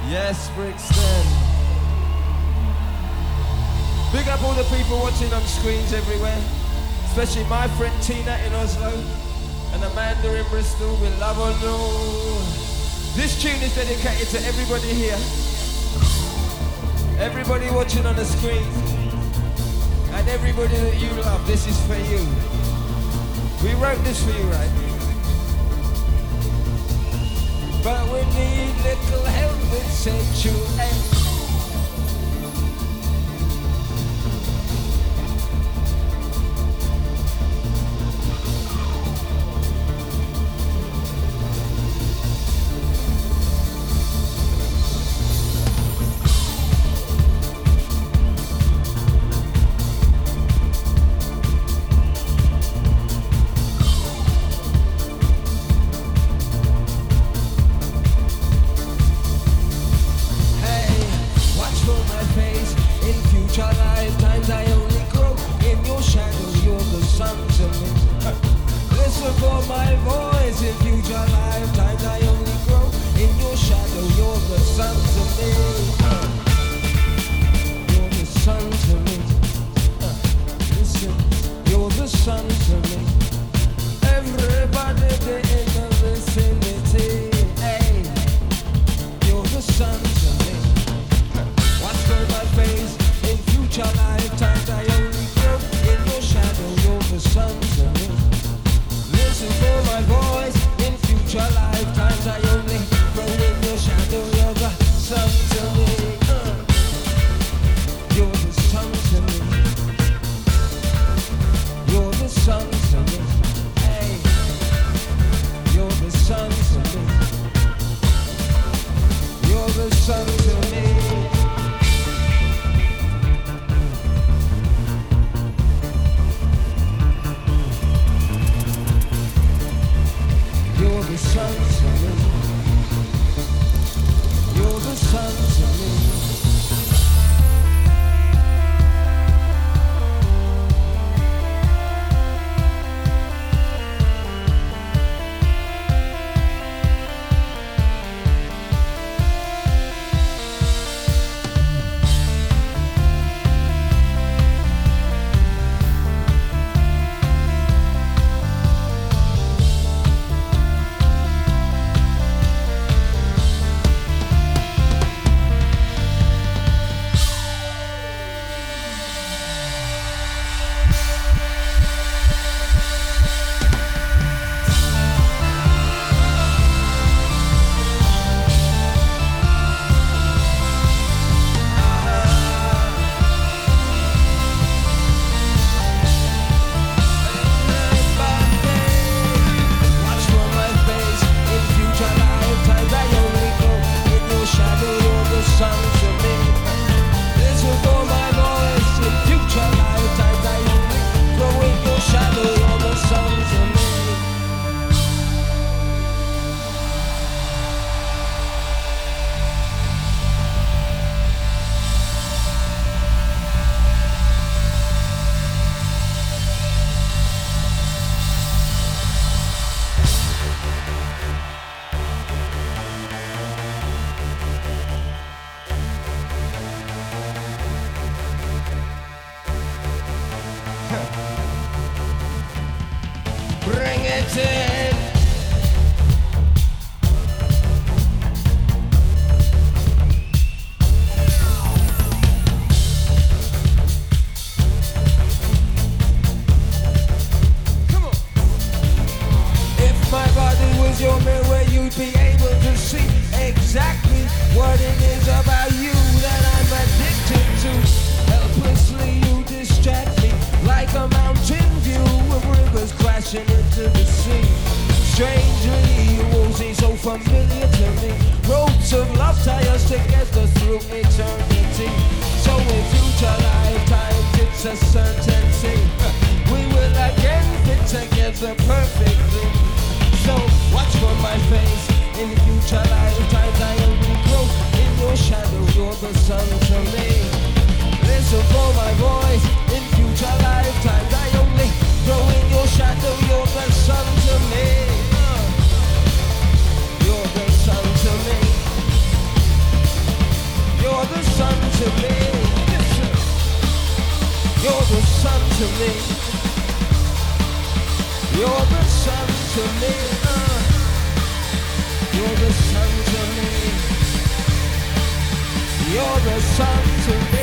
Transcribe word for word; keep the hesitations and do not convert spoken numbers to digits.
Yes, Brixton. Big up all the people watching on screens everywhere, especially my friend Tina in Oslo and Amanda in Bristol. We love on you. This tune is dedicated to everybody here, everybody watching on the screen, and everybody that you love. This is for you. We wrote this for you, right? But we need little help with sexuality. to me. You're the sun to me. Uh. You're the sun to me. You're the sun to me.